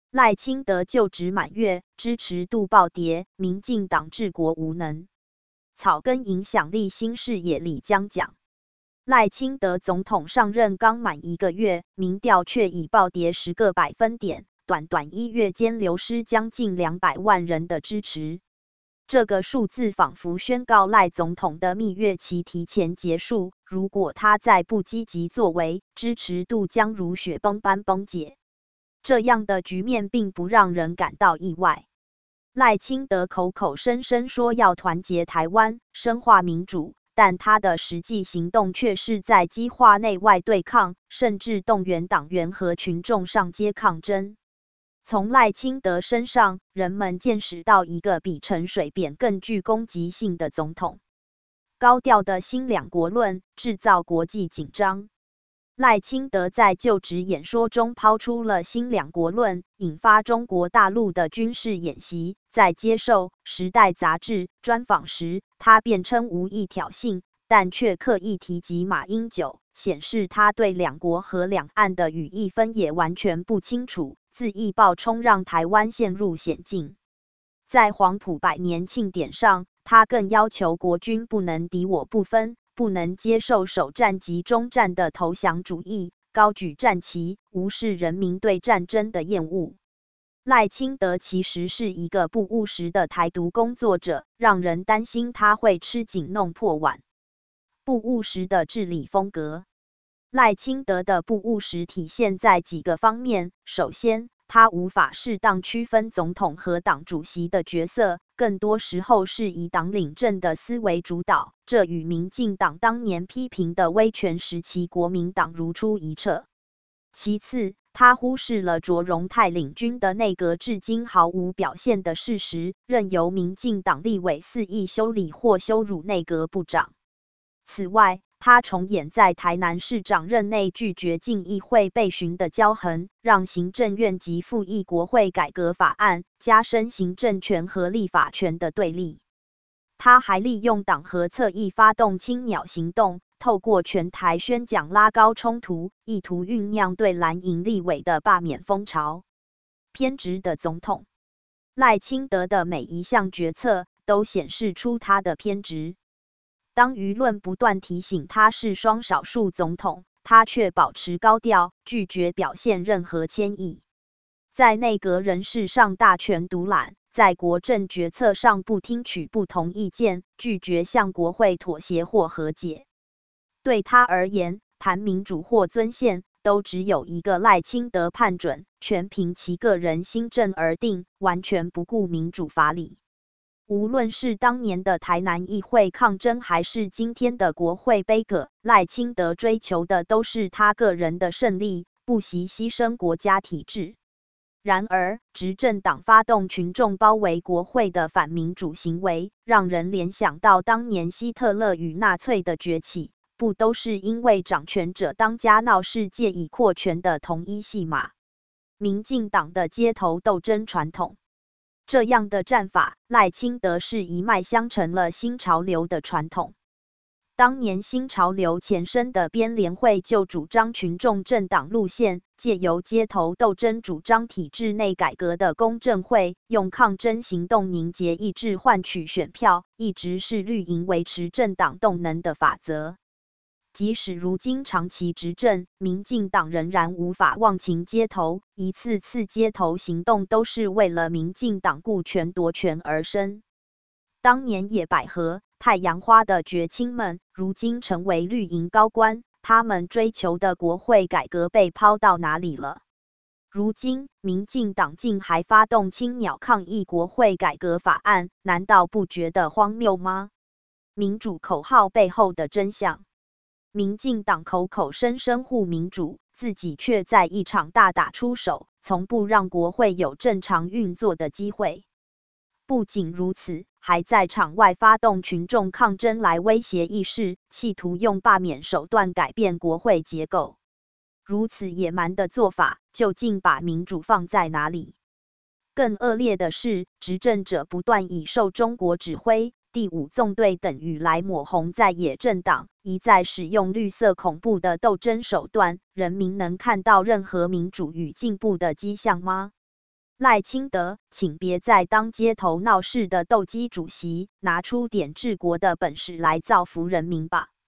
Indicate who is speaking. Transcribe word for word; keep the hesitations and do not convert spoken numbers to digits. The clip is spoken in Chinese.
Speaker 1: 赖清德就职满月，支持度暴跌，民进党治国无能。草根影响力新视野里将讲，赖清德总统上任刚满一个月，民调却已暴跌十个百分点，短短一月间流失将近两百万人的支持。这个数字仿佛宣告赖总统的蜜月期提前结束，如果他再不积极作为，支持度将如雪崩般崩解。这样的局面并不让人感到意外。赖清德口口声声说要团结台湾，深化民主，但他的实际行动却是在激化内外对抗，甚至动员党员和群众上街抗争。从赖清德身上，人们见识到一个比陈水扁更具攻击性的总统。高调的新两国论，制造国际紧张。赖清德在就职演说中抛出了新两国论，引发中国大陆的军事演习。在接受《时代》杂志专访时，他辩称无意挑衅，但却刻意提及马英九，显示他对两国和两岸的语义分野完全不清楚，恣意暴冲让台湾陷入险境。在黄埔百年庆典上，他更要求国军不能敌我不分，不能接受首战及中战的投降主义，高举战旗，无视人民对战争的厌恶。赖清德其实是一个不务实的台独工作者，让人担心他会吃紧弄破碗。不务实的治理风格。赖清德的不务实体现在几个方面，首先，他无法适当区分总统和党主席的角色，更多时候是以党领政的思维主导，这与民进党当年批评的威权时期国民党如出一辙。其次，他忽视了卓荣泰领军的内阁至今毫无表现的事实，任由民进党立委肆意修理或羞辱内阁部长。此外，他重演在台南市长任内拒绝进议会备询的骄横，让行政院及复议国会改革法案，加深行政权和立法权的对立。他还利用党和侧翼发动青鸟行动，透过全台宣讲拉高冲突，意图酝酿对蓝营立委的罢免风潮。偏执的总统。赖清德的每一项决策都显示出他的偏执。当舆论不断提醒他是双少数总统，他却保持高调，拒绝表现任何歉意。在内阁人事上大权独揽，在国政决策上不听取不同意见，拒绝向国会妥协或和解。对他而言，谈民主或尊宪，都只有一个赖清德判准，全凭其个人心证而定，完全不顾民主法理。无论是当年的台南议会抗争，还是今天的国会杯葛，赖清德追求的都是他个人的胜利，不惜牺牲国家体制。然而，执政党发动群众包围国会的反民主行为，让人联想到当年希特勒与纳粹的崛起，不都是因为掌权者当家闹事借以扩权的同一戏码？民进党的街头斗争传统。这样的战法，赖清德是一脉相承了新潮流的传统。当年新潮流前身的编联会就主张群众政党路线，借由街头斗争主张体制内改革的公正会，用抗争行动凝结意志换取选票，一直是绿营维持政党动能的法则。即使如今长期执政，民进党仍然无法忘情街头，一次次街头行动都是为了民进党顾权夺权而生。当年野百合、太阳花的绝亲们，如今成为绿营高官，他们追求的国会改革被抛到哪里了？如今，民进党竟还发动青鸟抗议国会改革法案，难道不觉得荒谬吗？民主口号背后的真相。民进党口口声声护民主，自己却在一场大打出手，从不让国会有正常运作的机会。不仅如此，还在场外发动群众抗争来威胁议事，企图用罢免手段改变国会结构。如此野蛮的做法，究竟把民主放在哪里？更恶劣的是，执政者不断以受中国指挥、第五纵队等语来抹红在野政党，一再使用绿色恐怖的斗争手段，人民能看到任何民主与进步的迹象吗？ 赖清德，请别再当街头闹事的斗鸡主席，拿出点治国的本事来造福人民吧。